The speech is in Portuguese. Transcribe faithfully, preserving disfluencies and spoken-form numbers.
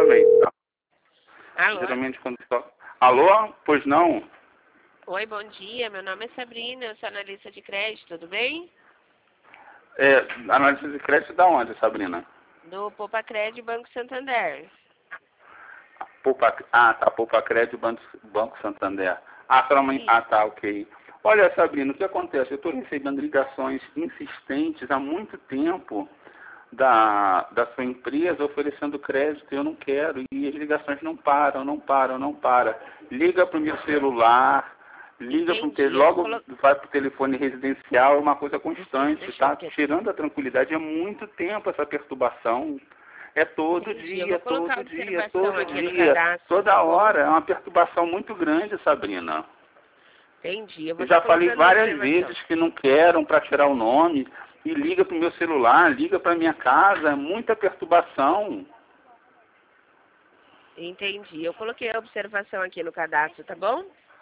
novamente, tá? Alô? Geralmente quando toca... Alô? Pois não? Oi, bom dia. Meu nome é Sabrina, eu sou analista de crédito, tudo bem? É, análise de crédito da onde, Sabrina? Do Poupa Crédito Banco Santander. Poupa... Ah, tá, Poupa Crédito Banco, Banco Santander. Ah, pra mim... ah, tá, ok. Olha, Sabrina, o que acontece? Eu estou recebendo ligações insistentes há muito tempo da, da sua empresa oferecendo crédito e eu não quero. E as ligações não param, não param, não param. Liga para o meu celular, liga pro te... Entendi. Eu vou logo colo... vai para o telefone residencial, é uma coisa constante, Deixa eu tá? aqui. Tirando a tranquilidade, é muito tempo essa perturbação. É todo Entendi. Eu dia, vou colocar todo dia, observação todo aqui no dia, cadastro, tá toda bom? hora. É uma perturbação muito grande, Sabrina. Entendi. Eu vou Eu estar já falei colocando a várias observação. vezes que não quero para tirar o nome e liga para o meu celular, liga para minha casa, é muita perturbação. Entendi. Eu coloquei a observação aqui no cadastro, tá bom?